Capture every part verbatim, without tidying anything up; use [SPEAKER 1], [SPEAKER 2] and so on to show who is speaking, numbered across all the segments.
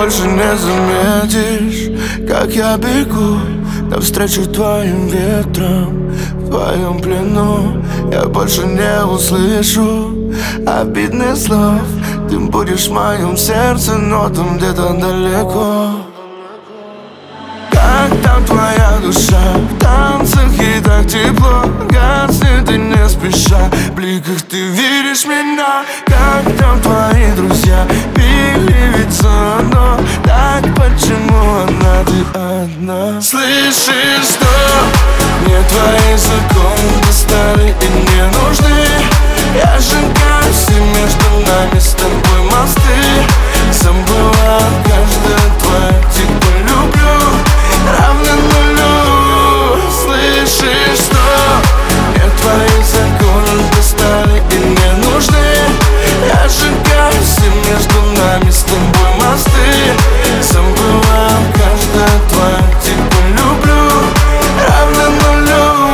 [SPEAKER 1] больше не заметишь, как я бегу навстречу твоим ветрам. В твоем плену я больше не услышу обидных слов. Ты будешь в моем сердце, но там где-то далеко. Как там твоя душа? В танцах и так тепло. Гаснет и не спеша, в бликах ты видишь меня. Как там твои друзья? Пили ведь заодно. Так почему одна ты одна? Слышишь, что мне твои законы достали и не нужны. Я сжигаю все между нами с тобой мосты. Забываю каждое твое типа люблю равно нулю. Слышишь, что мне твои законы достали и не нужны. Я сжигаю все между нами с тобой мосты. Забываю каждое твое типа люблю равно нулю.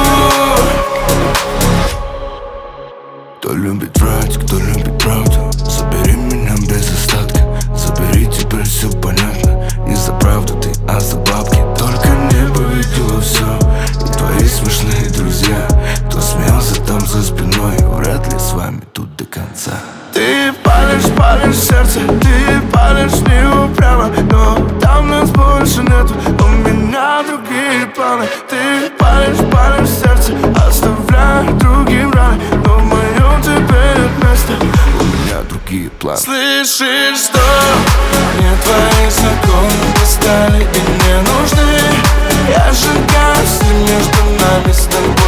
[SPEAKER 1] Кто любит врать, кто любит правду, забери меня без остатка. Забери, теперь все понятно. Не за правду ты, а за бабки. Только небо видело все, и твои смешные друзья. Кто смеялся там за спиной, вряд ли с вами тут до конца. Ты палишь, палишь сердце, ты палишь не упрямо. Но там нас больше нету, у меня другие планы. Ты палишь, палишь сердце, оставляя другим раны. Но в моем теперь нет места, у меня другие планы. Слышишь, что мне твои законы достали и не нужны. Я сжигаю все между нами с тобой